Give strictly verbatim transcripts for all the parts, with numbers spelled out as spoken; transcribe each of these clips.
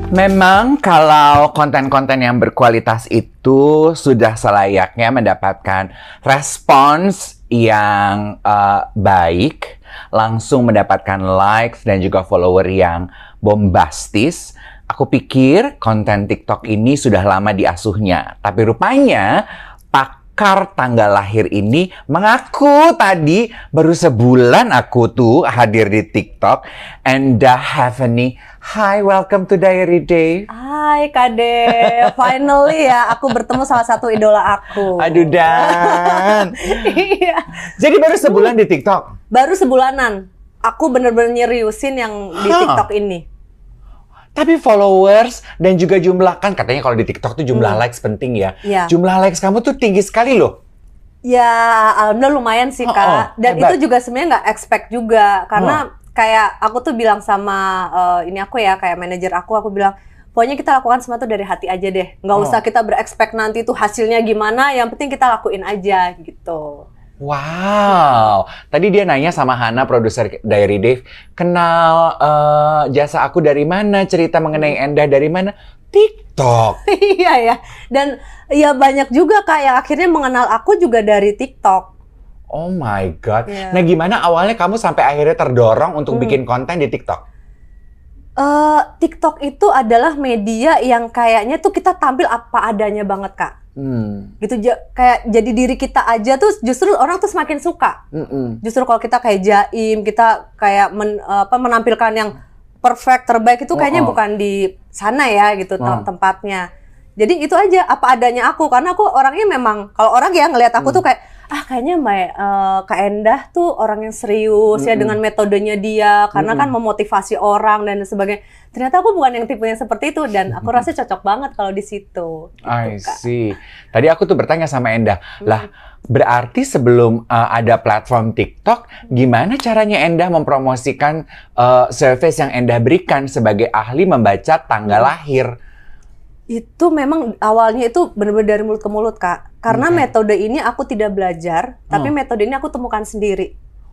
Memang kalau konten-konten yang berkualitas itu sudah selayaknya mendapatkan respons yang uh, baik, langsung mendapatkan likes dan juga follower yang bombastis. Aku pikir konten TikTok ini sudah lama diasuhnya, tapi rupanya pakar tanggal lahir ini mengaku tadi baru sebulan aku tuh hadir di TikTok. Endah Havani, hi, welcome to Diary Dave. Hai Kade, finally ya aku bertemu salah satu idola aku. Aduh Dan. Iya. Jadi baru sebulan di TikTok? Baru sebulanan. Aku bener-bener nyeriusin yang di Huh. TikTok ini. Tapi followers dan juga jumlah, kan katanya kalau di TikTok tuh jumlah Hmm. likes penting ya. Iya. Jumlah likes kamu tuh tinggi sekali loh. Ya, alhamdulillah lumayan sih Oh, Kak. oh, Dan hebat. itu juga sebenarnya nggak expect juga. Karena kayak aku tuh bilang sama eh, ini aku ya, kayak manajer aku, aku bilang, pokoknya kita lakukan semua tuh dari hati aja deh. Nggak Oh. usah kita berekspek nanti tuh hasilnya gimana, yang penting kita lakuin aja gitu. Wow, tadi dia nanya sama Hana, produser Diary Dave, kenal eh, jasa aku dari mana, cerita mengenai Endah dari mana? TikTok. Iya ya. Dan ya banyak juga Kak yang akhirnya mengenal aku juga dari TikTok. Oh my God. Iya. Nah gimana awalnya kamu sampai akhirnya terdorong untuk Hmm. bikin konten di TikTok? Eh, TikTok itu adalah media yang kayaknya tuh kita tampil apa adanya banget Kak. Hmm. Gitu ja- kayak jadi diri kita aja tuh justru orang tuh semakin suka. Mm-mm. Justru kalau kita kayak jaim, kita kayak men- apa menampilkan yang perfect terbaik itu kayaknya Oh, oh. bukan di sana ya gitu tem- Oh. tempatnya. Jadi itu aja apa adanya aku karena aku orangnya memang kalau orang ya ngelihat aku tuh kayak ah kayaknya Mbak eh, Kak Endah tuh orang yang serius ya Mm-mm. dengan metodenya dia karena kan Mm-mm. memotivasi orang dan sebagainya. Ternyata aku bukan yang tipenya seperti itu dan aku rasa cocok banget kalau di situ. Gitu, I Kak. see. Tadi aku tuh bertanya sama Endah, lah berarti sebelum uh, ada platform TikTok, gimana caranya Endah mempromosikan uh, service yang Endah berikan sebagai ahli membaca tanggal Hmm. lahir? Itu memang awalnya itu benar-benar dari mulut ke mulut Kak. Karena Oke. metode ini aku tidak belajar, tapi Oh. metode ini aku temukan sendiri.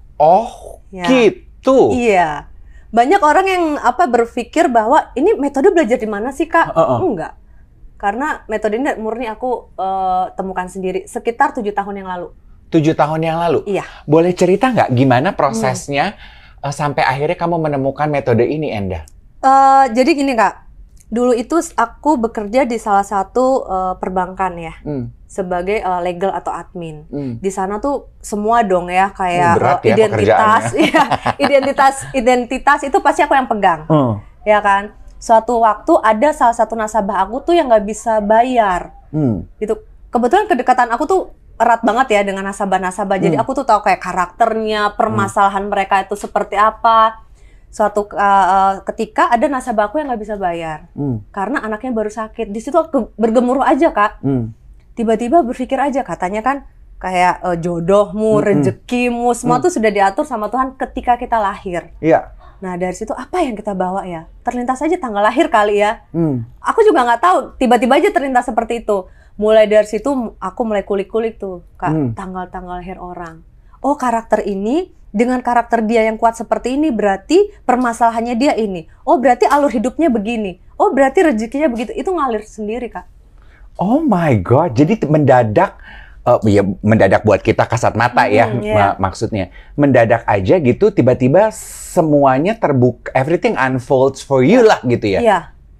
Oh, Ya. gitu. Iya. Banyak orang yang apa berpikir bahwa ini metode belajar di mana sih Kak? Uh-uh. Enggak. Karena metode ini murni aku eh, temukan sendiri sekitar tujuh tahun yang lalu. Tujuh tahun yang lalu. Iya. Boleh cerita nggak gimana prosesnya uh, sampai akhirnya kamu menemukan metode ini, Endah? Eh, jadi gini Kak, dulu itu aku bekerja di salah satu eh, perbankan ya. Hmm. Sebagai uh, legal atau admin. Hmm. Di sana tuh semua dong ya kayak Oh, berat uh, ya identitas, iya, identitas, identitas itu pasti aku yang pegang, Hmm. ya kan. Suatu waktu ada salah satu nasabah aku tuh yang nggak bisa bayar, Hmm. gitu. Kebetulan kedekatan aku tuh erat banget ya dengan nasabah-nasabah. Jadi Hmm. aku tuh tahu kayak karakternya, permasalahan mereka itu seperti apa. Suatu uh, ketika ada nasabah aku yang nggak bisa bayar Hmm. karena anaknya baru sakit. Di situ aku bergemuruh aja Kak. Hmm. Tiba-tiba berpikir aja katanya kan kayak eh, jodohmu, Mm-mm. rezekimu, semua Mm. tuh sudah diatur sama Tuhan ketika kita lahir. Iya. Nah dari situ apa yang kita bawa ya? Terlintas aja tanggal lahir kali ya. Hmm. Aku juga nggak tahu, tiba-tiba aja terlintas seperti itu. Mulai dari situ aku mulai kulik-kulik tuh Kak, Hmm. tanggal-tanggal lahir orang. Oh karakter ini dengan karakter dia yang kuat seperti ini berarti permasalahannya dia ini. Oh berarti alur hidupnya begini. Oh berarti rezekinya begitu. Itu ngalir sendiri Kak. Oh my God, jadi t- mendadak, eh, ya mendadak buat kita kasat mata ya, Hmm, iya. ma- maksudnya. Mendadak aja gitu, tiba-tiba semuanya terbuka, everything unfolds for you lah gitu ya. Iya.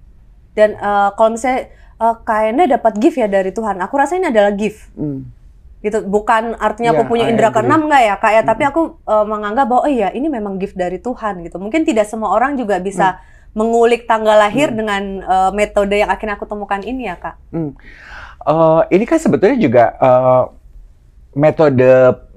Dan eh, kalau misalnya eh, kayaknya dapat gift ya dari Tuhan, aku rasa ini adalah gift. Hmm. Gitu. Bukan artinya Iya, aku punya I indera agree. keenam enggak ya, Kak ya, tapi aku eh, menganggap bahwa oh iya, ini memang gift dari Tuhan gitu. Mungkin tidak semua orang juga bisa mengulik tanggal lahir dengan eh, metode yang akhirnya aku temukan ini ya, Kak. Hmm. Eh, ini kan sebetulnya juga eh, metode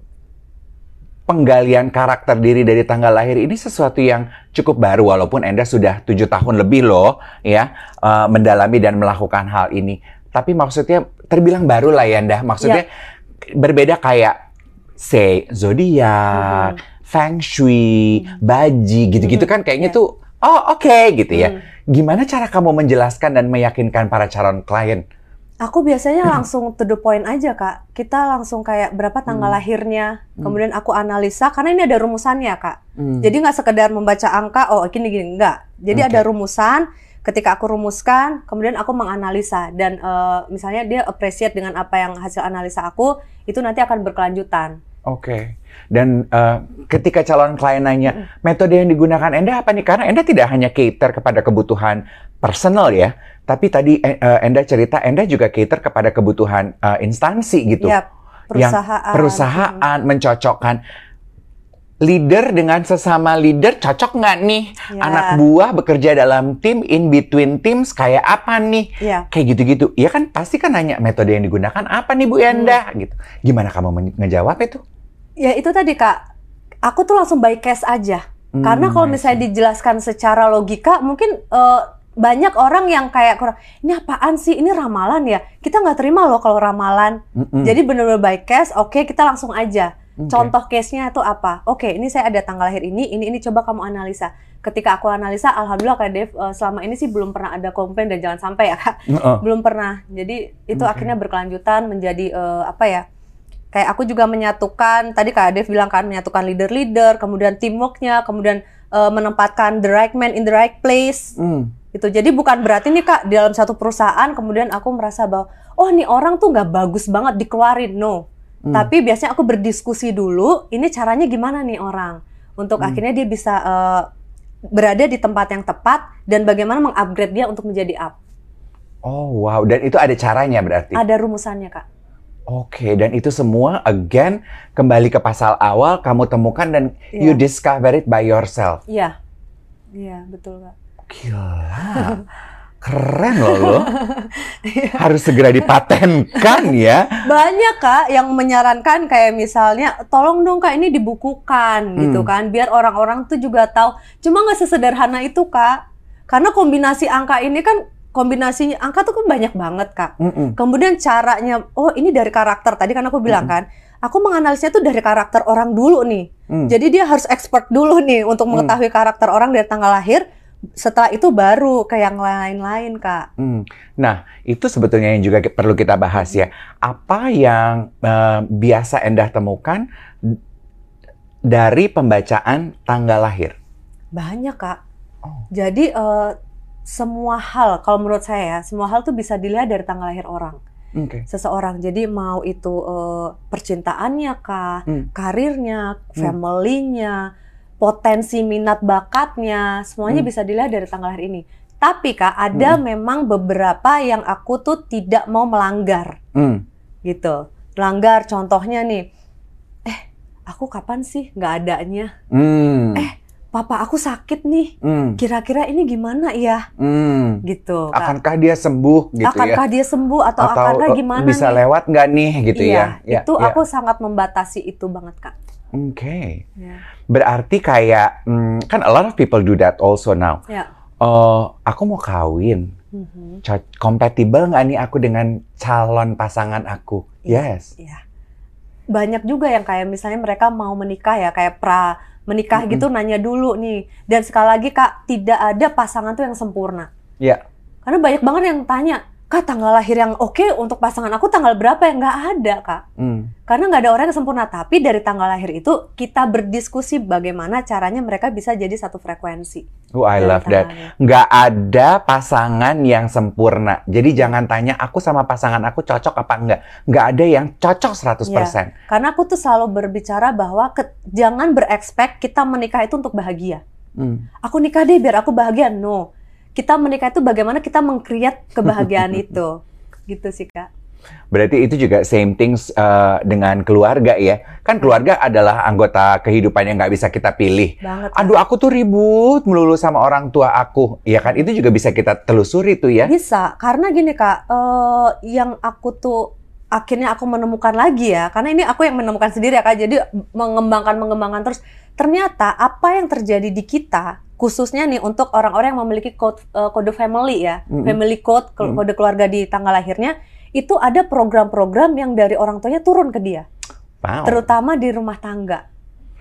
penggalian karakter diri dari tanggal lahir ini sesuatu yang cukup baru, walaupun Endah sudah tujuh tahun lebih loh ya eh, mendalami dan melakukan hal ini. Tapi maksudnya terbilang baru lah ya Endah. Maksudnya berbeda kayak say zodiak, feng shui, baji gitu-gitu kan kayaknya Ya. tuh oh oke gitu ya. Hmm. Gimana cara kamu menjelaskan dan meyakinkan para calon klien? Aku biasanya langsung to the point aja, Kak. Kita langsung kayak berapa tanggal lahirnya, kemudian aku analisa, karena ini ada rumusannya, Kak. Hmm. Jadi nggak sekedar membaca angka, oh gini-gini, enggak. Jadi Oke. ada rumusan, ketika aku rumuskan, kemudian aku menganalisa dan uh, misalnya dia appreciate dengan apa yang hasil analisa aku, itu nanti akan berkelanjutan. Oke. Okay. Dan uh, ketika calon klien nanya, mm-hmm. metode yang digunakan Enda apa nih? Karena Enda tidak hanya cater kepada kebutuhan personal ya, tapi tadi uh, Enda cerita Enda juga cater kepada kebutuhan uh, instansi gitu. Yep, perusahaan. Yang perusahaan hmm. mencocokkan leader dengan sesama leader cocok nggak nih? Yeah. Anak buah bekerja dalam tim, in between teams kayak apa nih? Yeah. Kayak gitu-gitu. Ya kan pasti kan nanya metode yang digunakan apa nih Bu Enda? Hmm. Gitu. Gimana kamu men- ngejawab itu? Ya itu tadi Kak, aku tuh langsung by case aja. Hmm, Karena kalau misalnya dijelaskan secara logika, mungkin uh, banyak orang yang kayak kurang, ini apaan sih? Ini ramalan ya? Kita nggak terima loh kalau ramalan. Mm-mm. Jadi benar-benar by case, oke okay, kita langsung aja. Okay. Contoh case-nya itu apa? Oke, okay, ini saya ada tanggal lahir ini, ini ini coba kamu analisa. Ketika aku analisa, alhamdulillah Kak Dev, uh, selama ini sih belum pernah ada komplain dan jangan sampai ya Kak. Uh-uh. Belum pernah. Jadi itu okay. akhirnya berkelanjutan menjadi uh, apa ya? Kayak aku juga menyatukan, tadi Kak Dev bilang kan, menyatukan leader-leader, kemudian teamwork-nya, kemudian uh, menempatkan the right man in the right place. Mm. Gitu. Jadi bukan berarti nih Kak, dalam satu perusahaan kemudian aku merasa bahwa, oh nih orang tuh nggak bagus banget dikeluarin, no. Mm. Tapi biasanya aku berdiskusi dulu, ini caranya gimana nih orang, untuk mm. akhirnya dia bisa uh, berada di tempat yang tepat, dan bagaimana mengupgrade dia untuk menjadi up. Oh wow, dan itu ada caranya berarti? Ada rumusannya Kak. Oke, okay, dan itu semua again kembali ke pasal awal kamu temukan dan yeah. you discover it by yourself. Iya, yeah. iya yeah, betul Kak. Gila, keren loh lo. Harus segera dipatenkan ya. Banyak Kak yang menyarankan kayak misalnya, tolong dong Kak ini dibukukan hmm. gitu kan, biar orang-orang tuh juga tahu. Cuma nggak sesederhana itu Kak, karena kombinasi angka ini kan kombinasinya angka tuh kan banyak banget Kak. Mm-mm. Kemudian caranya, oh ini dari karakter. Tadi kan aku bilang Mm-mm. kan, aku menganalisnya tuh dari karakter orang dulu nih. Mm. Jadi dia harus expert dulu nih untuk mengetahui mm. karakter orang dari tanggal lahir. Setelah itu baru ke yang lain-lain Kak. Mm. Nah itu sebetulnya yang juga perlu kita bahas ya. Apa yang uh, biasa Endah temukan dari pembacaan tanggal lahir? Banyak Kak. Oh. Jadi uh, semua hal, kalau menurut saya ya, semua hal tuh bisa dilihat dari tanggal lahir orang. Okay. Seseorang. Jadi mau itu uh, percintaannya kah, hmm. karirnya, family-nya, potensi minat bakatnya, semuanya hmm. bisa dilihat dari tanggal lahir ini. Tapi Kak, ada hmm. memang beberapa yang aku tuh tidak mau melanggar. Hmm. Gitu. Melanggar contohnya nih, eh aku kapan sih nggak adanya? Hmm. Eh papa aku sakit nih, mm. kira-kira ini gimana ya? Mm. Gitu. Kak. Akankah dia sembuh gitu akankah ya? Akankah dia sembuh atau, atau akankah gimana bisa nih? lewat nggak nih gitu iya, ya? Itu ya, aku ya. sangat membatasi itu banget Kak. Oke. Okay. Ya. Berarti kayak, hmm, kan a lot of people do that also now. Ya. Uh, aku mau kawin. Mm-hmm. Compatible nggak nih aku dengan calon pasangan aku? Ya. Yes. Iya. Banyak juga yang kayak misalnya mereka mau menikah ya, kayak pra menikah mm-hmm. gitu nanya dulu nih. Dan sekali lagi Kak, tidak ada pasangan tuh yang sempurna. Iya. Yeah. Karena banyak banget yang tanya, Kak tanggal lahir yang oke okay untuk pasangan aku tanggal berapa ya? Nggak ada Kak. Mm. Karena nggak ada orang yang sempurna. Tapi dari tanggal lahir itu kita berdiskusi bagaimana caranya mereka bisa jadi satu frekuensi. Oh I love that. Nggak ada pasangan yang sempurna. Jadi jangan tanya aku sama pasangan aku cocok apa enggak. Nggak ada yang cocok seratus persen. Ya, karena aku tuh selalu berbicara bahwa ke, jangan berekspek kita menikah itu untuk bahagia. Mm. Aku nikah deh biar aku bahagia. No. Kita menikah itu bagaimana kita meng-create kebahagiaan itu. Gitu sih Kak. Berarti itu juga same things uh, dengan keluarga ya. Kan keluarga adalah anggota kehidupan yang nggak bisa kita pilih. Banget, Aduh aku tuh ribut melulu sama orang tua aku. Ya kan itu juga bisa kita telusuri tuh ya. Bisa, karena gini Kak, uh, yang aku tuh akhirnya aku menemukan lagi ya. Karena ini aku yang menemukan sendiri ya Kak. Jadi mengembangkan-mengembangkan terus. Ternyata apa yang terjadi di kita, khususnya nih untuk orang-orang yang memiliki code, uh, kode family ya. Mm-hmm. Family code, kode mm-hmm. keluarga di tanggal lahirnya. Itu ada program-program yang dari orang tuanya turun ke dia. Wow. Terutama di rumah tangga.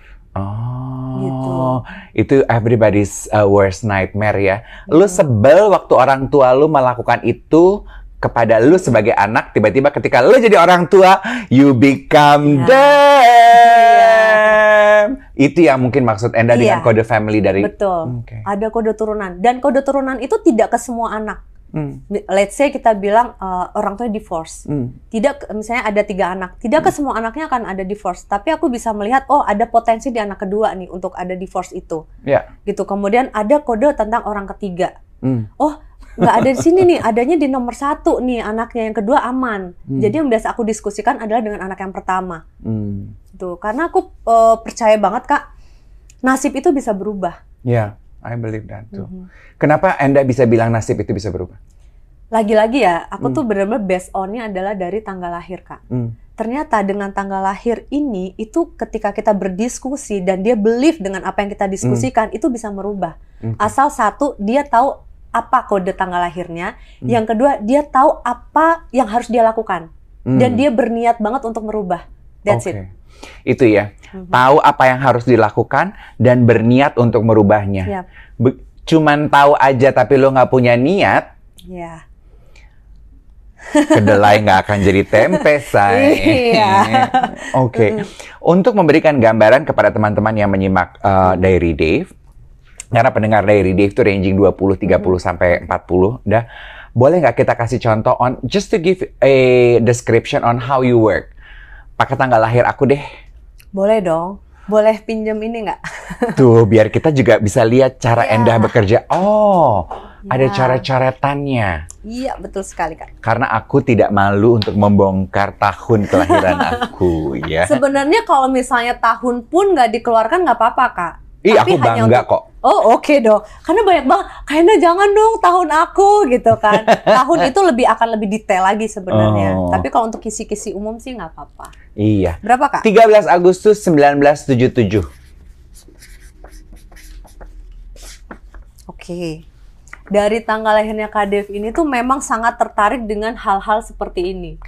Oh, gitu. Itu everybody's uh, worst nightmare ya. Hmm. Lu sebel waktu orang tua lu melakukan itu kepada lu sebagai anak, tiba-tiba ketika lu jadi orang tua, you become yeah. them. macam. Itu yang mungkin maksud Enda Iya. dengan kode family dari. Betul. Oke. Ada kode turunan. Dan kode turunan itu tidak ke semua anak. Hmm. Let's say kita bilang uh, orang tuanya divorce. Hmm. Tidak, misalnya ada tiga anak. Tidak ke semua anaknya akan ada divorce. Tapi aku bisa melihat, oh ada potensi di anak kedua nih untuk ada divorce itu. Ya. Gitu. Kemudian ada kode tentang orang ketiga. Hmm. Oh, nggak ada di sini nih, adanya di nomor satu nih anaknya, yang kedua aman. Hmm. Jadi yang biasa aku diskusikan adalah dengan anak yang pertama. Hmm. Tuh, karena aku uh, percaya banget Kak, nasib itu bisa berubah. Ya, I believe that too. Mhm. Kenapa Enda bisa bilang nasib itu bisa berubah? Lagi-lagi ya, aku Hmm. tuh benar-benar based on-nya adalah dari tanggal lahir Kak. Hmm. Ternyata dengan tanggal lahir ini, itu ketika kita berdiskusi dan dia believe dengan apa yang kita diskusikan, itu bisa merubah. Hmm. Asal satu, dia tahu apa kode tanggal lahirnya. Hmm. Yang kedua, dia tahu apa yang harus dia lakukan. Hmm. Dan dia berniat banget untuk merubah. That's Oke. it. Itu ya. Mhm. Tahu apa yang harus dilakukan dan berniat untuk merubahnya. Yap. Be- cuman tahu aja tapi lo nggak punya niat, Ya. kedelai nggak akan jadi tempe, say. Iya. Oke. Untuk memberikan gambaran kepada teman-teman yang menyimak uh, Diary Dave, karena pendengar Diary Dave itu ranging dua puluh, tiga puluh, sampai empat puluh, dah. Boleh nggak kita kasih contoh on, just to give a description on how you work? Pakai tanggal lahir aku deh. Boleh dong. Boleh pinjam ini nggak? Tuh, biar kita juga bisa lihat cara Ya. Endah bekerja. Oh, ada Ya. cara-coretannya. Iya, betul sekali Kak. Karena aku tidak malu untuk membongkar tahun kelahiran aku, ya. Sebenarnya kalau misalnya tahun pun nggak dikeluarkan nggak apa-apa Kak. Ih, Tapi aku hanya bangga untuk- kok. Oh oke dong, karena banyak banget. Kayaknya jangan dong tahun aku gitu kan. Tahun itu lebih akan lebih detail lagi sebenarnya. Oh. Tapi kalau untuk kisi-kisi umum sih nggak apa-apa. Iya. Berapa Kak? tiga belas Agustus seribu sembilan ratus tujuh puluh tujuh. Oke. Dari tanggal lahirnya Kak Dev ini tuh memang sangat tertarik dengan hal-hal seperti ini.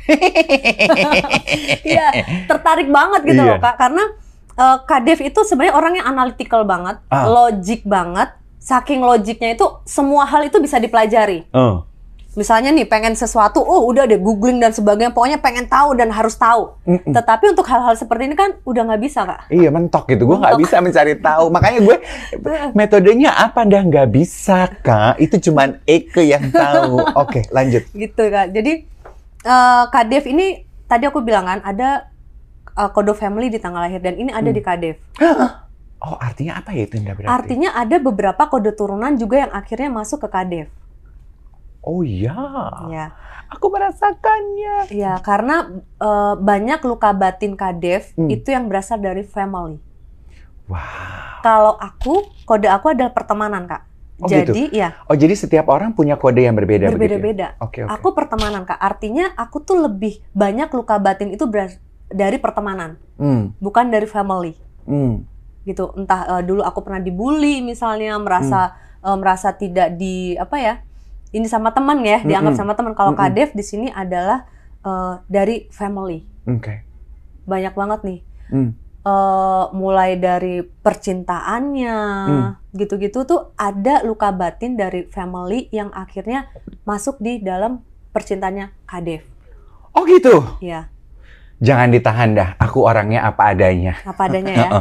Iya, tertarik banget gitu Iya. loh Kak. Karena uh, Kak Dev itu sebenarnya orang yang analytical banget, Ah. logik banget. Saking logiknya itu semua hal itu bisa dipelajari. Oh. Misalnya nih pengen sesuatu, oh udah deh googling dan sebagainya, pokoknya pengen tahu dan harus tahu. Mm-mm. Tetapi untuk hal-hal seperti ini kan udah nggak bisa Kak. Iya, mentok gitu. Gue nggak Mentok. bisa mencari tahu. Makanya gue, metodenya apa? Dah nggak bisa, Kak. Itu cuman Eke yang tahu. Oke, lanjut. Gitu Kak. Jadi uh, Kak Dev ini tadi aku bilang kan ada uh, kode family di tanggal lahir dan ini ada Hmm. di Kak Dev. Oh, artinya apa ya itu Indah berarti? Artinya ada beberapa kode turunan juga yang akhirnya masuk ke Kak Dev. Oh iya, Ya, aku merasakannya. ya karena uh, banyak luka batin Kak Dev Hmm. itu yang berasal dari family. Wow. Kalau aku, kode aku adalah pertemanan Kak. Oh, Jadi ya Oh, jadi setiap orang punya kode yang berbeda begitu ya? berbeda-beda. Oke, oke. Aku pertemanan Kak. Artinya aku tuh lebih banyak luka batin itu beras- dari pertemanan, Hmm, bukan dari family. hmm, Gitu. Entah uh, dulu aku pernah dibully misalnya, merasa uh, merasa tidak di apa ya? Ini sama teman ya, dianggap Mm-mm. sama teman. Kalau Kak Mm-mm. Dev di sini adalah uh, dari family. oke. Banyak banget nih. Hmm, Uh, mulai dari percintaannya, Hmm. gitu-gitu tuh ada luka batin dari family yang akhirnya masuk di dalam percintaannya Kak Dev. Oh gitu. Ya, Jangan ditahan dah. Aku orangnya apa adanya. apa adanya ya.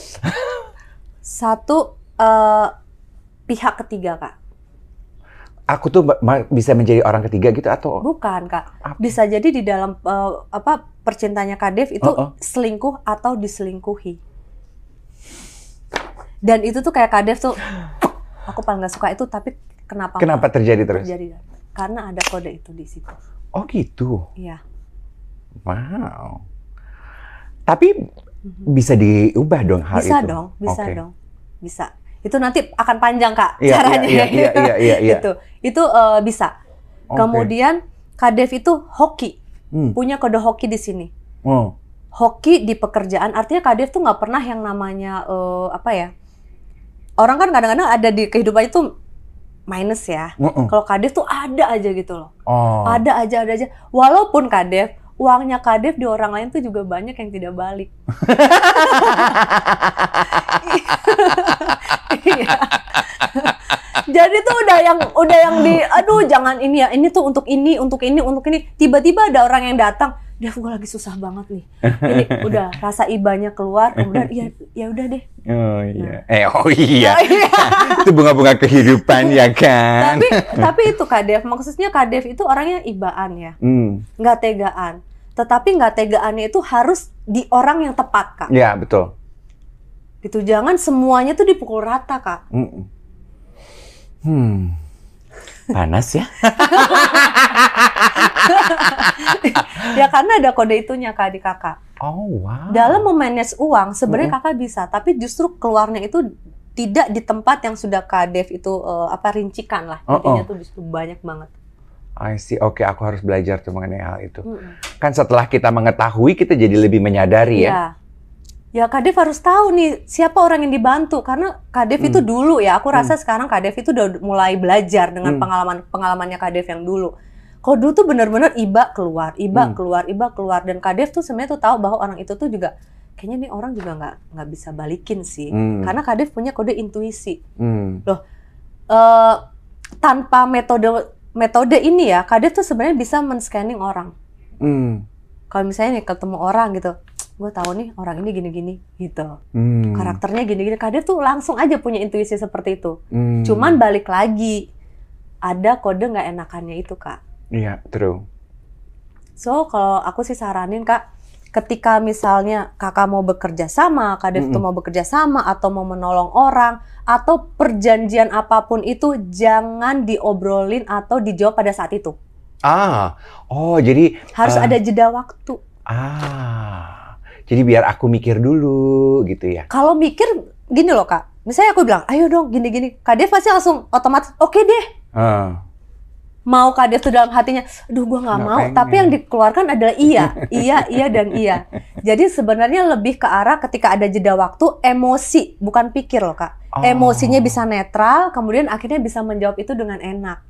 Satu uh, pihak ketiga Kak. Aku tuh ba- ma- bisa menjadi orang ketiga gitu atau? Bukan Kak. Apa? Bisa jadi di dalam uh, apa percintaannya Kak Dev itu Oh, oh. selingkuh atau diselingkuhi. Dan itu tuh kayak Kak Dev tuh, aku paling gak suka itu, tapi kenapa? Kenapa terjadi terus? Terjadi? Karena ada kode itu di situ. Oh gitu. Iya. Wow. Tapi bisa diubah dong hal Bisa itu? dong, bisa Oke. dong, bisa. Itu nanti akan panjang Kak Iya, caranya. iya, iya, iya, iya, iya. Itu, itu uh, bisa. Oke. Kemudian Kak Dev itu hoki, Hmm. punya kode hoki di sini. Oh. Hoki di pekerjaan, artinya Kak Dev tuh nggak pernah yang namanya uh, apa ya? Orang kan kadang-kadang ada di kehidupan itu minus ya. Mm-mm. Kalau Kak Dev tuh ada aja gitu loh. Oh. Ada aja, ada aja. Walaupun Kak Dev, uangnya Kak Dev di orang lain tuh juga banyak yang tidak balik. Iya. Jadi tuh udah yang udah yang di, aduh jangan ini ya, ini tuh untuk ini, untuk ini, untuk ini. Tiba-tiba ada orang yang datang, Dev gue lagi susah banget nih. Ini udah rasa ibanya keluar, kemudian ya ya udah deh. Oh iya. Nah. Eh oh iya. Oh, iya. Itu bunga-bunga kehidupan ya kan. Tapi tapi itu Kak Dev, maksudnya Kak Dev itu orangnya ibaan ya. Hmm. Nggak tegaan. Tetapi nggak tegaannya itu harus di orang yang tepat, Kak. Ya, betul. Gitu, jangan semuanya tuh dipukul rata, Kak. Mm-mm. Hmm. Panas ya? Ya karena ada kode itunya Kak di Kakak. Oh wow. Dalam memanage uang sebenarnya Mm-mm. Kakak bisa, tapi justru keluarnya itu tidak di tempat yang sudah Kak Dev itu uh, apa rincikan lah. Oh, Intinya oh. tuh justru banyak banget. I see. Oke, aku harus belajar tuh mengenai hal itu. Mm-mm. Kan setelah kita mengetahui, kita jadi lebih menyadari ya. Iya. Ya Kak Dev harus tahu nih siapa orang yang dibantu, karena Kak Dev Hmm. itu dulu ya, aku rasa Hmm. sekarang Kak Dev itu udah mulai belajar dengan Hmm. pengalaman pengalamannya Kak Dev yang dulu. Kalau dulu tuh benar-benar iba keluar, iba Hmm. keluar, iba keluar, dan Kak Dev tuh sebenarnya tuh tahu bahwa orang itu tuh juga kayaknya nih orang juga nggak nggak bisa balikin sih, Hmm. karena Kak Dev punya kode intuisi. Hmm. Eh, tanpa metode metode ini ya, Kak Dev tuh sebenarnya bisa men-scanning orang. Hmm. Kalau misalnya nih ketemu orang gitu, gue tahu nih orang ini gini-gini gitu. Hmm. Karakternya gini-gini, Kak Dev tuh langsung aja punya intuisi seperti itu. Hmm. Cuman balik lagi, ada kode nggak enakannya itu, Kak. Iya, true. So, kalau aku sih saranin, Kak, ketika misalnya Kakak mau bekerja sama, Kak Dev tuh Mm-mm. mau bekerja sama, atau mau menolong orang, atau perjanjian apapun itu, jangan diobrolin atau dijawab pada saat itu. Ah, oh jadi Harus eh, ada jeda waktu. ah, jadi biar aku mikir dulu gitu ya. Kalau mikir, gini loh, Kak. Misalnya aku bilang, ayo dong, gini-gini. Kak Dev pasti langsung otomatis, oke deh. Ah, Mau Kak Dev tuh dalam hatinya, aduh gue nggak Nggak mau, pengen. tapi yang dikeluarkan adalah iya, iya, iya, dan iya. Jadi sebenarnya lebih ke arah ketika ada jeda waktu, emosi, bukan pikir loh Kak. Oh. Emosinya bisa netral, kemudian akhirnya bisa menjawab itu dengan enak.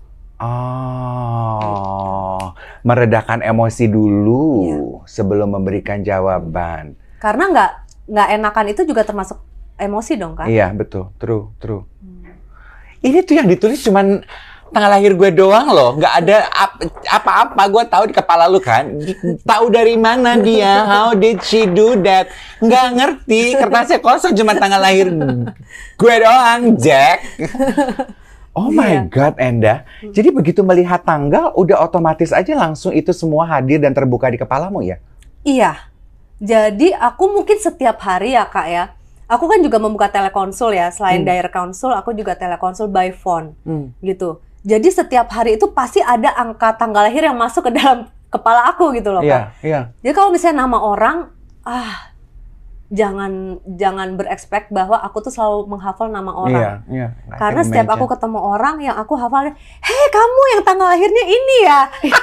oh, meredakan emosi dulu Iya. sebelum memberikan jawaban. Karena nggak nggak enakan itu juga termasuk emosi dong Kak. Iya, betul, true, true. Hmm. Ini tuh yang ditulis cuman tanggal lahir gue doang loh, nggak ada ap- apa-apa. Gue tahu di kepala lu kan, tahu dari mana dia, how did she do that? Nggak ngerti, kertasnya kosong cuma tanggal lahir gue doang, Jack. Oh my Iya. God, Enda. Jadi begitu melihat tanggal, udah otomatis aja langsung itu semua hadir dan terbuka di kepalamu ya? Iya. Jadi aku mungkin setiap hari ya Kak ya. Aku kan juga membuka telekonsul ya. Selain Hmm. direct konsul, aku juga telekonsul by phone Hmm. gitu. Jadi setiap hari itu pasti ada angka tanggal lahir yang masuk ke dalam kepala aku gitu loh Iya, Kak. iya. Jadi kalau misalnya nama orang, ah jangan jangan berekspek bahwa aku tuh selalu menghafal nama orang. Iya, iya. I Karena can setiap aku imagine. ketemu orang yang aku hafal, hei kamu yang tanggal lahirnya ini ya.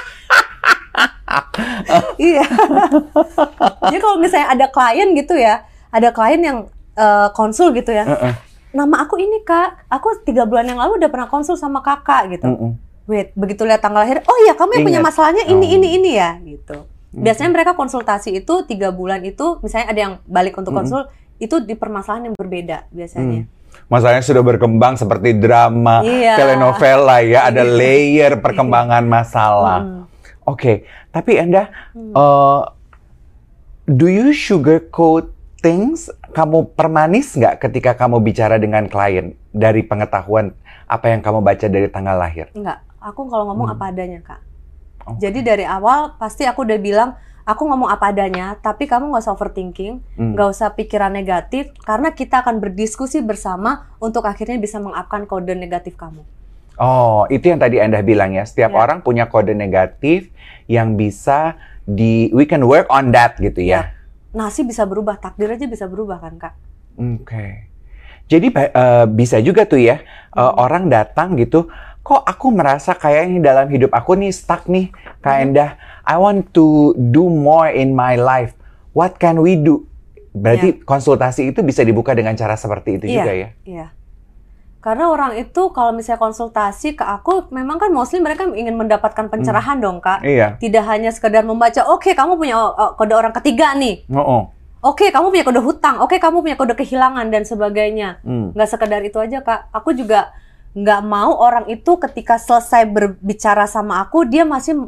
Iya. Jadi kalau misalnya ada klien gitu ya, ada klien yang eh, konsul gitu ya, Uh-uh. nama aku ini Kak, aku tiga bulan yang lalu udah pernah konsul sama kakak gitu. Mm-mm. Wait, begitu lihat tanggal lahir, oh iya kamu yang punya Ingat. masalahnya ini, Oh. ini, ini ya gitu. Biasanya mereka konsultasi itu tiga bulan itu, misalnya ada yang balik untuk Mm-mm. konsul, itu di permasalahan yang berbeda biasanya. Hmm. Masalahnya sudah berkembang seperti drama, Iya. telenovela ya, ada layer perkembangan masalah. Hmm. Oke, tapi Enda, Hmm. uh, do you sugarcoat things? Kamu permanis nggak ketika kamu bicara dengan klien dari pengetahuan apa yang kamu baca dari tanggal lahir? Enggak, aku kalau ngomong Hmm. apa adanya Kak. Oke. Jadi dari awal pasti aku udah bilang, aku ngomong apa adanya, tapi kamu nggak usah overthinking, Hmm. nggak usah pikiran negatif, karena kita akan berdiskusi bersama untuk akhirnya bisa mengupkan kode negatif kamu. Oh, itu yang tadi Anda bilang ya. Setiap Ya. orang punya kode negatif yang bisa di we can work on that gitu ya. Nasib bisa berubah, takdir aja bisa berubah kan Kak? Oke. Jadi ba- eh, bisa juga tuh ya eh, orang datang gitu, kok aku merasa kayak ini dalam hidup aku nih stuck nih, Kak Mhm. Endah. I want to do more in my life. What can we do? Berarti konsultasi itu bisa dibuka dengan cara seperti itu Iya. juga ya? Iya. Karena orang itu kalau misalnya konsultasi ke aku, memang kan mostly mereka ingin mendapatkan pencerahan dong Kak. Iya. Tidak hanya sekedar membaca, oke kamu punya oh, kode orang ketiga nih. Oh, oh. Oke, kamu punya kode hutang. Oke, kamu punya kode kehilangan dan sebagainya. Hmm. Nggak sekedar itu aja, Kak. Aku juga nggak mau orang itu ketika selesai berbicara sama aku, dia masih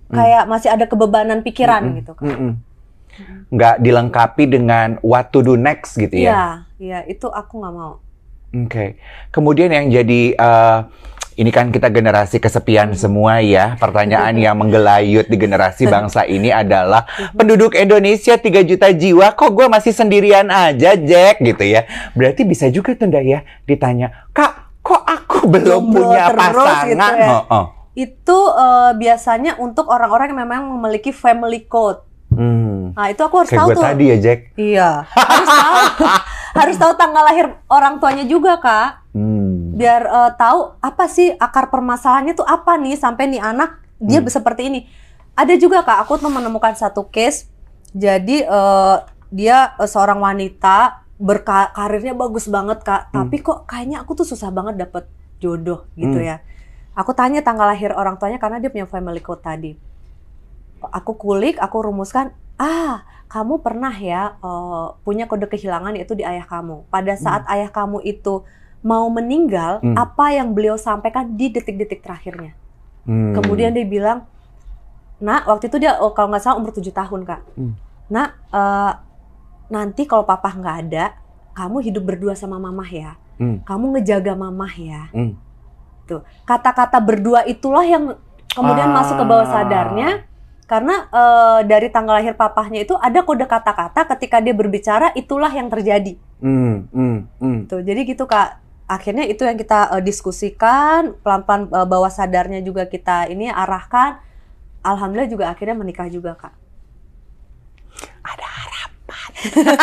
kayak masih ada kebebanan pikiran Mm-mm. gitu kan. Mm-mm. Nggak dilengkapi dengan what to do next gitu ya? Iya, iya itu aku nggak mau. Oke. Okay. Kemudian yang jadi uh, ini kan kita generasi kesepian semua ya. Pertanyaan yang menggelayut di generasi bangsa ini adalah penduduk Indonesia tiga juta jiwa, kok gue masih sendirian aja, Jack gitu ya. Berarti bisa juga tunda ya ditanya, Kak, kok aku belum Jomblo punya terus pasangan? gitu ya. Oh, oh. Itu uh, biasanya untuk orang-orang yang memang memiliki family code. Hmm. Nah, itu aku harus Kayak tahu gue tuh. tadi ya, Jack. Iya, harus tahu. Harus tahu tanggal lahir orang tuanya juga, Kak. Hmm. Biar uh, tahu apa sih akar permasalahannya tuh apa nih sampai nih anak dia Hmm. seperti ini. Ada juga, Kak, aku tuh menemukan satu case. Jadi uh, dia uh, seorang wanita berkarirnya bagus banget, Kak. Hmm. Tapi kok kayaknya aku tuh susah banget dapet jodoh gitu Hmm. ya. Aku tanya tanggal lahir orang tuanya karena dia punya family code tadi. Aku kulik, aku rumuskan, ah kamu pernah ya uh, punya kode kehilangan yaitu di ayah kamu. Pada saat Hmm. ayah kamu itu mau meninggal, Hmm. apa yang beliau sampaikan di detik-detik terakhirnya. Hmm. Kemudian dia bilang, nak waktu itu dia oh, kalau nggak salah umur tujuh tahun, Kak. Hmm. Nak, uh, nanti kalau papa nggak ada, kamu hidup berdua sama mamah ya. Hmm. Kamu ngejaga mamah ya. Hmm. Tuh, kata-kata berdua itulah yang kemudian Ah. masuk ke bawah sadarnya. Karena uh, dari tanggal lahir papahnya itu ada kode kata-kata ketika dia berbicara itulah yang terjadi. Hmm. Hmm. Hmm. Tuh, jadi gitu, Kak. Akhirnya itu yang kita uh, diskusikan, pelan-pelan uh, bawah sadarnya juga kita ini arahkan. Alhamdulillah juga akhirnya menikah juga, Kak. Ada harapan.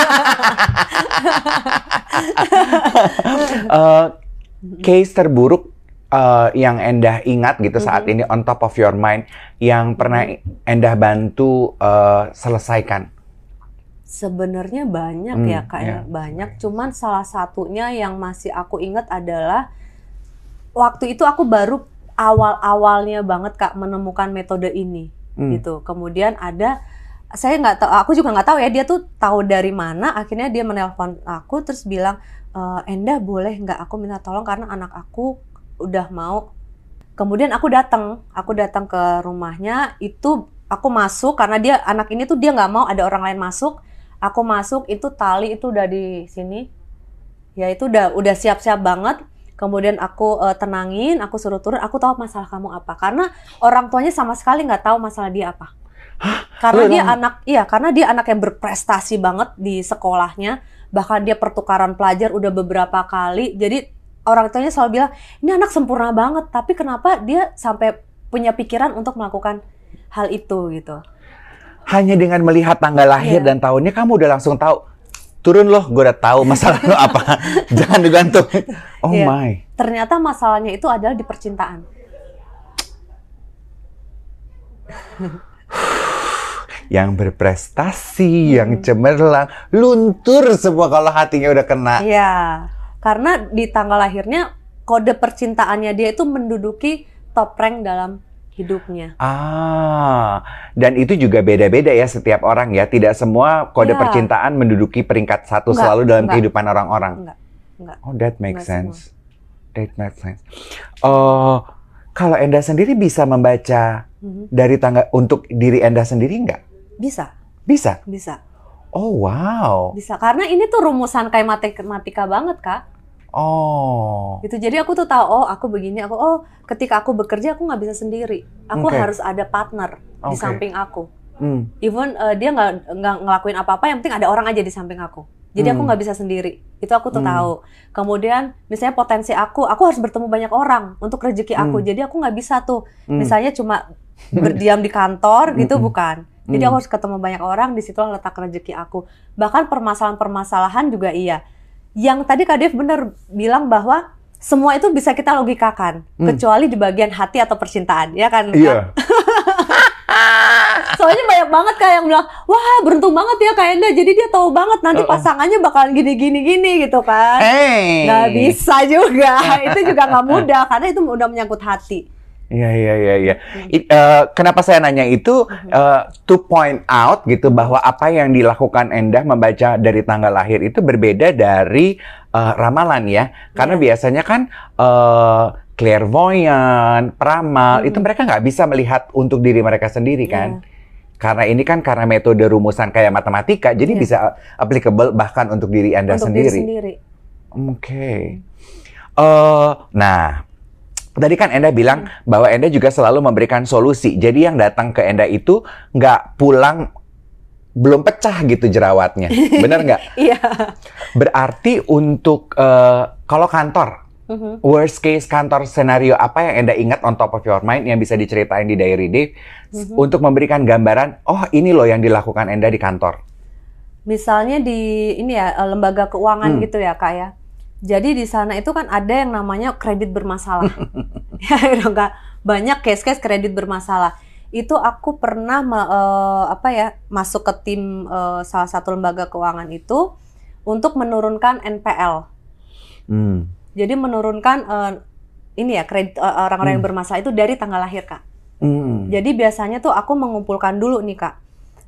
uh, case terburuk uh, yang Endah ingat gitu saat ini on top of your mind yang pernah Endah bantu uh, selesaikan. Sebenarnya banyak Hmm, ya, Kak, ya. ya. Banyak. Cuman salah satunya yang masih aku ingat adalah waktu itu aku baru awal-awalnya banget, Kak, menemukan metode ini. Hmm. Gitu. Kemudian ada, saya nggak tahu, aku juga nggak tahu ya, dia tuh tahu dari mana. Akhirnya dia menelpon aku terus bilang, e, Endah boleh nggak aku minta tolong karena anak aku udah mau. Kemudian aku datang, aku datang ke rumahnya. Itu aku masuk karena dia anak ini tuh dia nggak mau ada orang lain masuk. Aku masuk itu tali itu udah di sini, ya itu udah udah siap-siap banget. Kemudian aku uh, tenangin, aku suruh turun, aku tahu masalah kamu apa. Karena orang tuanya sama sekali nggak tahu masalah dia apa. Hah? Karena Lu dia emang- anak, iya karena dia anak yang berprestasi banget di sekolahnya. Bahkan dia pertukaran pelajar udah beberapa kali. Jadi orang tuanya selalu bilang, ini anak sempurna banget. Tapi kenapa dia sampai punya pikiran untuk melakukan hal itu gitu. Hanya dengan melihat tanggal lahir Iya. dan tahunnya kamu udah langsung tahu. Turun loh, gue udah tahu masalah lo apa. Jangan digantung. Oh Iya. my. Ternyata masalahnya itu adalah di percintaan. Yang berprestasi, yang cemerlang, luntur semua kalau hatinya udah kena. Iya, karena di tanggal lahirnya kode percintaannya dia itu menduduki top rank dalam hidupnya. Ah, dan itu juga beda-beda ya setiap orang ya. Tidak semua kode Iya. percintaan menduduki peringkat satu Enggak, selalu dalam enggak. kehidupan orang-orang. Enggak, enggak. Oh, that makes Enggak sense. That makes sense. Oh, kalau Endah sendiri bisa membaca Mhm. dari tanggal untuk diri Endah sendiri nggak? Bisa, Bisa. bisa, Oh, wow. bisa. Karena ini tuh rumusan kayak matematika banget, Kak. Oh. Gitu. Jadi aku tuh tahu, oh aku begini, aku oh ketika aku bekerja aku nggak bisa sendiri. Aku Oke. harus ada partner di Oke. samping aku. Hmm. Even uh, dia nggak nggak ngelakuin apa-apa, yang penting ada orang aja di samping aku. Jadi aku Hmm. nggak bisa sendiri. Itu aku tuh Hmm. tahu. Kemudian misalnya potensi aku, aku harus bertemu banyak orang untuk rezeki aku. Hmm. Jadi aku nggak bisa tuh, Hmm. misalnya cuma berdiam di kantor gitu, Hmm. bukan. Jadi Hmm. aku harus ketemu banyak orang, di situlah letak rezeki aku. Bahkan permasalahan-permasalahan juga iya. Yang tadi Kak Dev bener bilang bahwa semua itu bisa kita logikakan, Hmm. kecuali di bagian hati atau percintaan, ya kan? Iya. Soalnya banyak banget Kak yang bilang, wah beruntung banget ya Kak Enda, jadi dia tahu banget nanti Uh-uh. pasangannya bakalan gini-gini-gini gitu kan. Hey. Nggak bisa juga, itu juga nggak mudah, karena itu udah menyangkut hati. Iya, iya, iya, iya. I- eh, kenapa saya nanya itu? eh, to point out gitu bahwa apa yang dilakukan Endah membaca dari tanggal lahir itu berbeda dari uh, ramalan ya. Karena Iya. biasanya kan uh, clairvoyant, peramal, Mm-mm. itu mereka nggak bisa melihat untuk diri mereka sendiri kan. Iya. Karena ini kan karena metode rumusan kayak matematika, jadi Iya. bisa applicable bahkan untuk diri Anda Untuk diri sendiri. sendiri. Oke. Eh, nah, tadi kan Enda bilang bahwa Enda juga selalu memberikan solusi. Jadi yang datang ke Enda itu nggak pulang belum pecah gitu jerawatnya. Bener nggak? Iya. Berarti untuk eh, kalau kantor, Mhm. worst case kantor scenario apa yang Enda ingat on top of your mind yang bisa diceritain di Diary Dave Mhm. untuk memberikan gambaran, oh ini loh yang dilakukan Enda di kantor. Misalnya di ini ya eh, lembaga keuangan Hmm. gitu ya Kak ya. Jadi di sana itu kan ada yang namanya kredit bermasalah. Ya enggak banyak case-case kredit bermasalah. Itu aku pernah me- eh, apa ya masuk ke tim eh, salah satu lembaga keuangan itu untuk menurunkan N P L. Hmm. Jadi menurunkan eh, ini ya kredit eh, orang-orang yang Hmm. bermasalah itu dari tanggal lahir Kak. Hmm. Jadi biasanya tuh aku mengumpulkan dulu nih Kak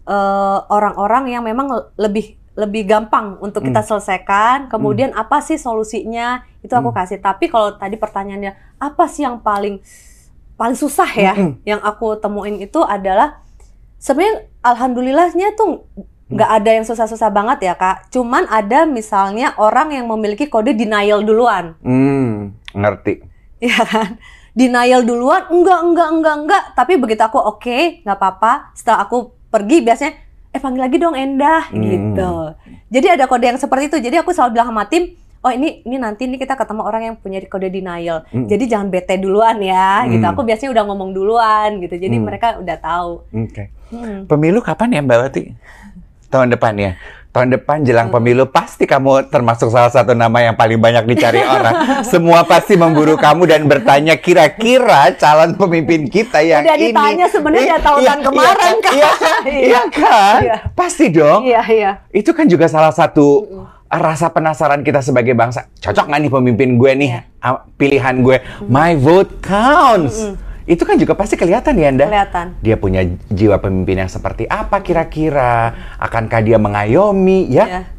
eh, orang-orang yang memang lebih lebih gampang untuk kita selesaikan. Kemudian apa sih solusinya? Itu aku Hmm. kasih. Tapi kalau tadi pertanyaannya apa sih yang paling paling susah ya? Mm-mm. Yang aku temuin itu adalah sebenarnya alhamdulillahnya tuh nggak ada yang susah-susah banget ya Kak. Cuman ada misalnya orang yang memiliki kode denial duluan. Hmm. Ngerti. Iya kan? Denial duluan, enggak, enggak, enggak, enggak. Tapi begitu aku oke, nggak apa-apa. Setelah aku pergi biasanya, eh panggil lagi dong Endah, Hmm. gitu. Jadi ada kode yang seperti itu. Jadi aku selalu bilang sama tim, oh ini ini nanti ini kita ketemu orang yang punya kode denial. Hmm. Jadi jangan bete duluan ya, gitu. Hmm. Aku biasanya udah ngomong duluan, gitu. Jadi Hmm. mereka udah tahu. Oke. Hmm. Pemilu kapan ya Mbak Wati? Tahun depan ya? Tahun depan jelang Hmm. pemilu pasti kamu termasuk salah satu nama yang paling banyak dicari orang. Semua pasti memburu kamu dan bertanya kira-kira calon pemimpin kita yang Udah ini. ditanya sebenarnya Eh, tahun iya, kemarin iya, kan? Iya, iya kan? Iya. Pasti dong. Iya, iya. Itu kan juga salah satu rasa penasaran kita sebagai bangsa. Cocok nggak nih pemimpin gue nih? Iya. Ah, Pilihan gue. My vote counts. Itu kan juga pasti kelihatan ya, Anda? Kelihatan. Dia punya jiwa pemimpin yang seperti apa kira-kira? Akankah dia mengayomi? Ya? Ya.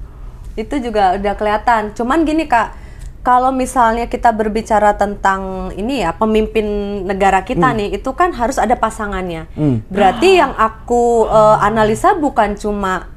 Itu juga udah kelihatan. Cuman gini Kak, kalau misalnya kita berbicara tentang ini ya pemimpin negara kita nih, itu kan harus ada pasangannya. Hmm. Berarti yang aku eh, analisa bukan cuma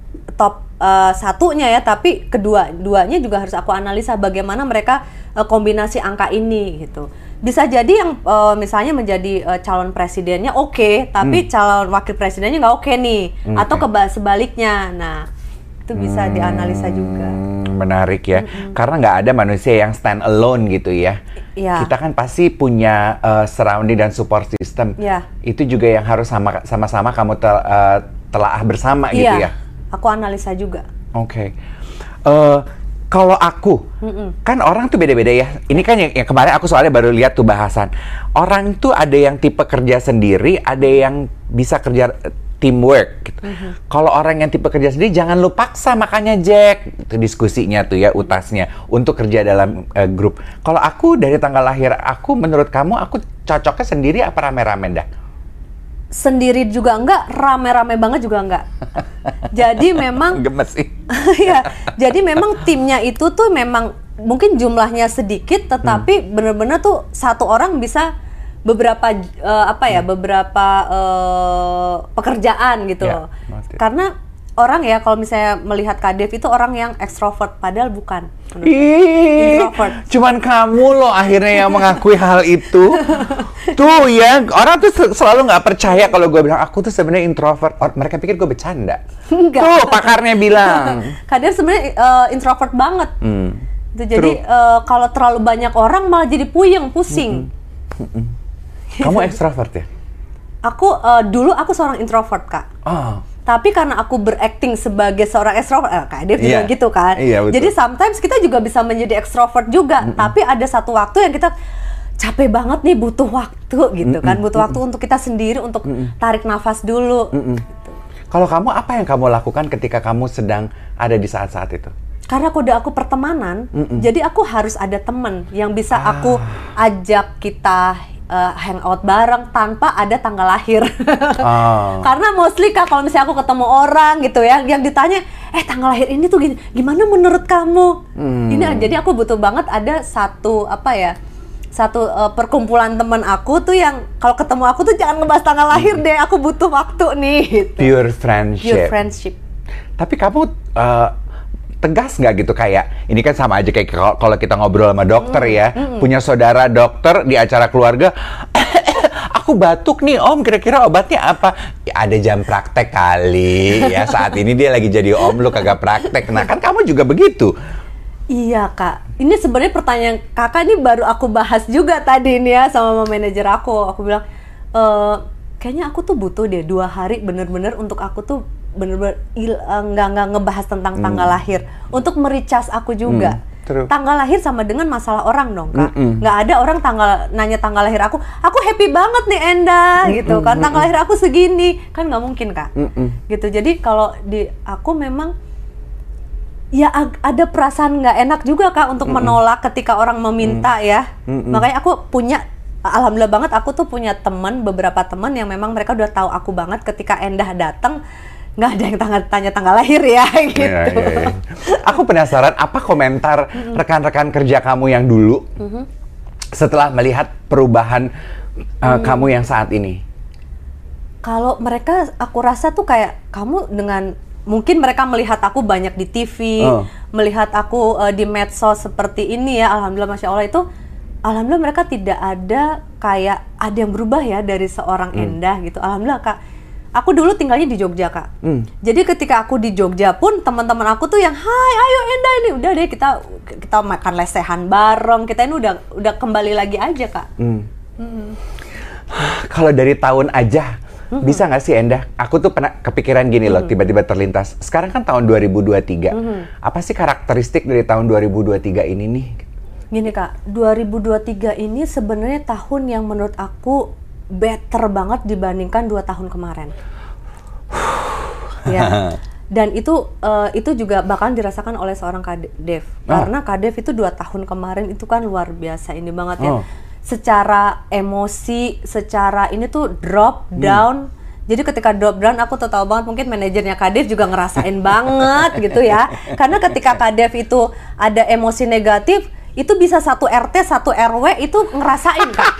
top eh, satunya ya, tapi kedua duanya juga harus aku analisa bagaimana mereka eh, kombinasi angka ini gitu. Bisa jadi yang eh, misalnya menjadi eh, calon presidennya oke, tapi calon wakil presidennya nggak oke nih, Hmm, atau oke. keba sebaliknya. Nah, itu bisa dianalisa juga. Hmm, menarik ya. Karena nggak ada manusia yang stand alone gitu ya. Iya. Kita kan pasti punya uh, surrounding dan support system. Iya. Itu juga yang harus sama- sama-sama kamu tel- uh, telaah bersama gitu Iya, ya. aku analisa juga. Oke. Eh, kalau aku, kan orang tuh beda-beda ya. Ini kan yang, yang kemarin aku soalnya baru lihat tuh bahasan. Orang tuh ada yang tipe kerja sendiri, ada yang bisa kerja eh, teamwork. Gitu. Kalau orang yang tipe kerja sendiri, jangan lu paksa makanya Jack. Itu diskusinya tuh ya, utasnya untuk kerja dalam eh, grup. Kalau aku dari tanggal lahir aku, menurut kamu aku cocoknya sendiri apa rame-rame dah? Sendiri juga enggak, rame-rame banget juga enggak. Jadi memang Gemes sih. ya, jadi memang timnya itu tuh memang mungkin jumlahnya sedikit, tetapi bener-bener tuh satu orang bisa beberapa eh, apa ya, beberapa eh, pekerjaan gitu Ya, loh. ngerti. Karena orang ya kalau misalnya melihat Kak Dev itu orang yang ekstrovert, padahal bukan. menurut saya. Ih, Introvert. cuman kamu loh akhirnya yang mengakui hal itu. Tuh ya, orang tuh sel- selalu nggak percaya kalau gue bilang aku tuh sebenarnya introvert. Or, mereka pikir gue bercanda. Enggak. Tuh pakarnya bilang. Kak Dev sebenarnya eh, introvert banget. Hmm. Itu jadi eh, kalau terlalu banyak orang malah jadi puyeng, pusing. Kamu ekstrovert ya? Aku eh, dulu aku seorang introvert Kak. Oh. Tapi karena aku berakting sebagai seorang ekstrovert, eh, Kak Dev juga Iya. gitu kan. Iya, betul. Jadi sometimes kita juga bisa menjadi ekstrovert juga. Tapi ada satu waktu yang kita capek banget nih, butuh waktu gitu kan. Butuh waktu untuk kita sendiri, untuk tarik nafas dulu. Gitu. Kalau kamu apa yang kamu lakukan ketika kamu sedang ada di saat-saat itu? Karena kode aku pertemanan, jadi aku harus ada temen yang bisa aku ajak kita uh, hangout bareng tanpa ada tanggal lahir. Oh. Karena mostly Kak, kalau misalnya aku ketemu orang gitu ya, yang ditanya, eh tanggal lahir ini tuh gimana menurut kamu? Hmm. Ini jadi aku butuh banget ada satu apa ya? Satu uh, perkumpulan teman aku tuh yang kalau ketemu aku tuh jangan ngebahas tanggal lahir deh, aku butuh waktu nih gitu. Pure friendship. Pure friendship. Tapi kamu uh, tegas nggak gitu, kayak ini kan sama aja kayak kalau kita ngobrol sama dokter mm, ya, mm. punya saudara dokter di acara keluarga, aku batuk nih om, kira-kira obatnya apa? Ya, ada jam praktek kali ya, saat ini dia lagi jadi om, lu kagak praktek. Nah kan kamu juga begitu. Iya Kak, ini sebenarnya pertanyaan kakak ini baru aku bahas juga tadi nih ya sama manajer aku. Aku bilang, e, kayaknya aku tuh butuh deh dua hari bener-bener untuk aku tuh bener-bener nggak nggak ngebahas tentang tanggal hmm. lahir untuk mericas aku juga. Hmm, tanggal lahir sama dengan masalah orang dong Kak. Mm-mm. Nggak ada orang tanggal nanya tanggal lahir aku, aku happy banget nih Enda mm-mm, gitu kan. Tanggal lahir aku segini kan nggak mungkin Kak. Mm-mm. Gitu. Jadi kalau di aku memang ya ada perasaan nggak enak juga Kak untuk mm-mm. menolak ketika orang meminta mm. ya. Mm-mm. Makanya aku punya, alhamdulillah banget aku tuh punya teman, beberapa teman yang memang mereka udah tahu aku banget ketika Endah datang nggak ada yang tanya, tanya tanggal lahir ya gitu. Ya, ya, ya. Aku penasaran apa komentar mm-hmm. rekan-rekan kerja kamu yang dulu mm-hmm. setelah melihat perubahan uh, mm. kamu yang saat ini. Kalau mereka, aku rasa tuh kayak kamu dengan mungkin mereka melihat aku banyak di T V, oh. melihat aku uh, di medsos seperti ini ya, alhamdulillah masya Allah itu, alhamdulillah mereka tidak ada kayak ada yang berubah ya dari seorang mm. Endah gitu. Alhamdulillah Kak. Aku dulu tinggalnya di Jogja Kak. Hmm. Jadi ketika aku di Jogja pun teman-teman aku tuh yang, hai ayo Endah ini udah deh kita kita makan lesehan bareng, kita ini udah udah kembali lagi aja Kak. Hmm. Hmm. Kalau dari tahun aja hmm. bisa nggak sih Endah? Aku tuh pernah kepikiran gini loh, hmm. tiba-tiba terlintas. Sekarang kan tahun dua ribu dua puluh tiga. Hmm. Apa sih karakteristik dari tahun dua ribu dua puluh tiga ini nih? Gini Kak, dua ribu dua puluh tiga ini sebenarnya tahun yang menurut aku better banget dibandingkan dua tahun kemarin. Ya. Dan itu uh, itu juga bahkan dirasakan oleh seorang Kak Dev. Oh. Karena Kak Dev itu dua tahun kemarin itu kan luar biasa ini banget ya. Oh. Secara emosi, secara ini tuh drop down. Hmm. Jadi ketika drop down aku tuh tahu banget, mungkin manajernya Kak Dev juga ngerasain banget gitu ya. Karena ketika Kak Dev itu ada emosi negatif, itu bisa satu R T, satu R W itu ngerasain Kak.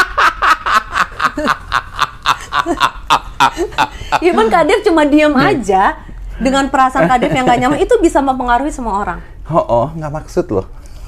Cuman Kak Dev cuma diem aja dengan perasaan Kak Dev yang gak nyaman, itu bisa mempengaruhi semua orang. Oh, oh nggak maksud loh.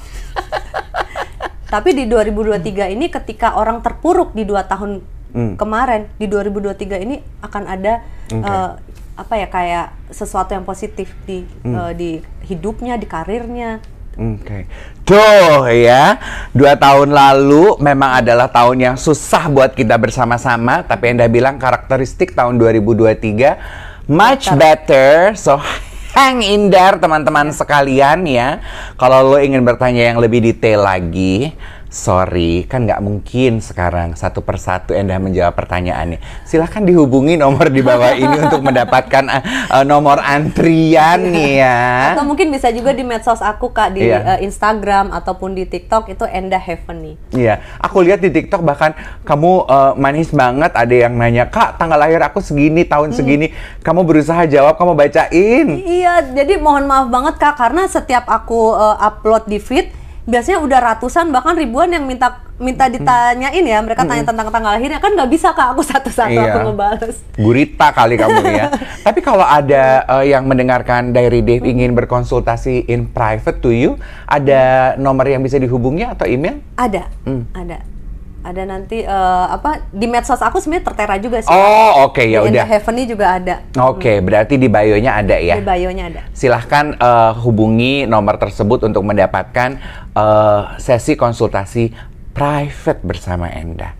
Tapi di dua ribu dua puluh tiga ini ketika orang terpuruk di dua tahun hmm. kemarin, di dua ribu dua puluh tiga ini akan ada okay. uh, apa ya kayak sesuatu yang positif di hmm. uh, di hidupnya, di karirnya. Oke, okay. Tuh ya, dua tahun lalu memang adalah tahun yang susah buat kita bersama-sama, tapi Endah bilang karakteristik tahun dua ribu dua puluh tiga much better, so hang in there teman-teman sekalian ya. Kalau lo ingin bertanya yang lebih detail lagi, sorry, kan nggak mungkin sekarang satu persatu Endah menjawab pertanyaannya. Silahkan dihubungi nomor di bawah ini untuk mendapatkan uh, nomor antrian ya. Atau mungkin bisa juga di medsos aku Kak, di iya. uh, Instagram ataupun di TikTok itu Endah Heavenly. Iya, aku lihat di TikTok bahkan kamu uh, manis banget, ada yang nanya, Kak tanggal lahir aku segini, tahun hmm. segini. Kamu berusaha jawab, kamu bacain. Iya, jadi mohon maaf banget Kak, karena setiap aku uh, upload di feed, biasanya udah ratusan bahkan ribuan yang minta minta ditanyain ya, mereka tanya tentang tanggal lahirnya, kan nggak bisa Kak aku satu-satu iya. aku ngebales. Gurita kali kamu ya. Tapi kalau ada uh, yang mendengarkan Diary Dev ingin berkonsultasi in private to you, ada nomor yang bisa dihubungi atau email? Ada, hmm. ada. Ada nanti uh, apa di medsos aku sebenarnya tertera juga sih. Oh oke okay, ya udah. Di Heavenly juga ada. Oke okay, hmm. berarti di bio-nya ada ya. Di bio-nya ada. Silahkan uh, hubungi nomor tersebut untuk mendapatkan uh, sesi konsultasi private bersama Endah.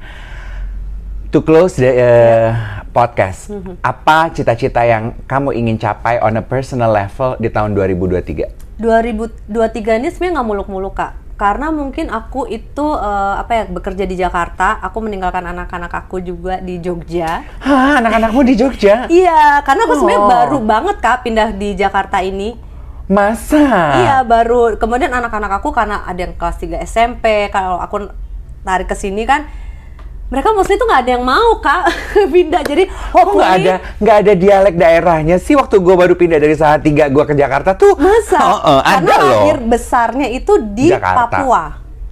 To close the uh, yeah. podcast, mm-hmm. apa cita-cita yang kamu ingin capai on a personal level di tahun dua ribu dua puluh tiga? dua ribu dua puluh tiga ini sebenarnya nggak muluk-muluk Kak. Karena mungkin aku itu uh, apa ya bekerja di Jakarta, aku meninggalkan anak-anak aku juga di Jogja. Hah, anak-anakmu di Jogja? Iya, karena aku sebenarnya oh. baru banget Kak pindah di Jakarta ini. Masa? Iya, baru. Kemudian anak-anak aku karena ada yang kelas tiga S M P, kalau aku tarik ke sini kan mereka mostly tuh nggak ada yang mau kak pindah. Jadi Kok nggak ada nggak ada dialek daerahnya sih waktu gue baru pindah dari Salatiga gue ke Jakarta tuh? masa Oh, oh, ada karena loh. lahir besarnya itu di Jakarta. Papua.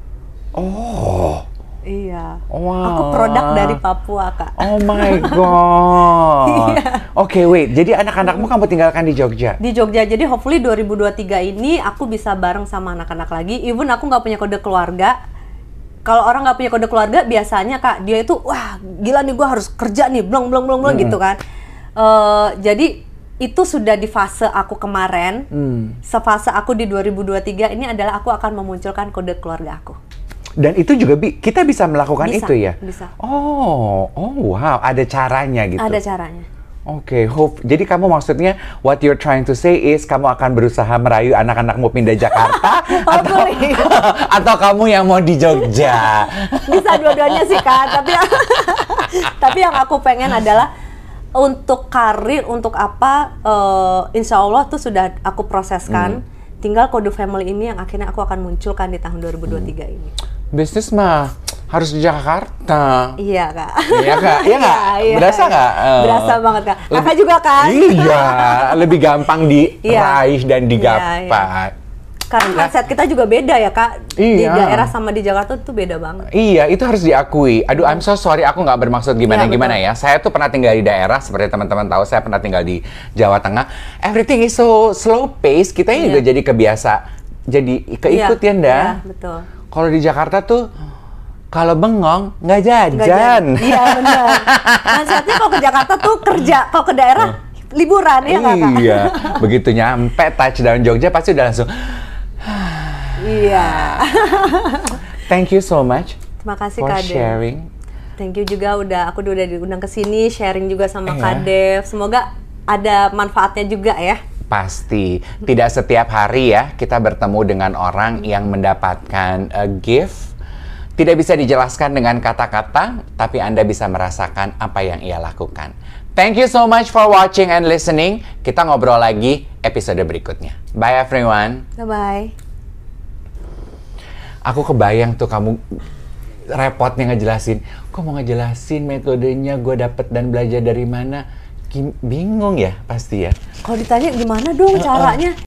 Oh, Iya. wow. Aku produk dari Papua kak. Oh my god. Iya. Oke, wait. Jadi anak-anakmu kamu tinggalkan di Jogja? Di Jogja. Jadi hopefully dua ribu dua puluh tiga ini aku bisa bareng sama anak-anak lagi. Even aku nggak punya kode keluarga. Kalau orang nggak punya kode keluarga, biasanya kak dia itu wah gila nih gue harus kerja nih, blong blong blong blong Hmm. gitu kan. Eh, jadi itu sudah di fase aku kemarin. Hmm. Sefase aku di dua ribu dua puluh tiga ini adalah aku akan memunculkan kode keluarga aku. Dan itu juga bi kita bisa melakukan Bisa, itu ya? bisa. Oh, oh wow. Ada caranya gitu. Ada caranya. Oke, hope. Jadi kamu maksudnya what you're trying to say is kamu akan berusaha merayu anak-anakmu pindah Jakarta atau Hopefully. atau kamu yang mau di Jogja? Bisa dua-duanya sih kak. Tapi tapi yang aku pengen adalah untuk karir, untuk apa? eh, insya Allah tuh sudah aku proseskan. Hmm. Tinggal kode family ini yang akhirnya aku akan munculkan di tahun dua ribu dua puluh tiga ini. Bisnis mah harus di Jakarta. Iya kak. Iya kak, iya nggak? Iya, Berasa iya. nggak? Eh, Berasa banget kak. Kakak lebih- juga kan? Iya, lebih gampang diraih dan Iya, digapai. Karena mindset kita juga beda ya kak. Di Iya. daerah sama di Jakarta tuh beda banget. Iya, itu harus diakui. Aduh, I'm so sorry, aku nggak bermaksud gimana-gimana Iya, ya. Saya tuh pernah tinggal di daerah, seperti teman-teman tahu, saya pernah tinggal di Jawa Tengah. Everything is so slow pace, kita Iya. juga jadi kebiasa, jadi keikut ya, Nda. Iya, betul. Kalau di Jakarta tuh, kalau bengong, nggak Nggak jajan. jadi. Iya benar. Mindsetnya kalau ke Jakarta tuh kerja, kalau ke daerah liburan ya nggak kak? Iya, begitu nyampe touchdown Jogja pasti udah langsung, Iya. thank you so much Terima kasih for Kak Dev. sharing. Thank you juga udah aku udah diundang ke sini sharing juga sama Iya. Kak Dev. Semoga ada manfaatnya juga ya. Pasti, tidak setiap hari ya kita bertemu dengan orang yang mendapatkan a gift. Tidak bisa dijelaskan dengan kata-kata, tapi Anda bisa merasakan apa yang ia lakukan. Thank you so much for watching and listening. Kita ngobrol lagi episode berikutnya. Bye everyone. Bye bye. Aku kebayang tuh kamu repotnya ngejelasin. Kok mau ngejelasin metodenya, gue dapet dan belajar dari mana? Kim- Bingung ya pasti ya. Kalau ditanya gimana dong caranya?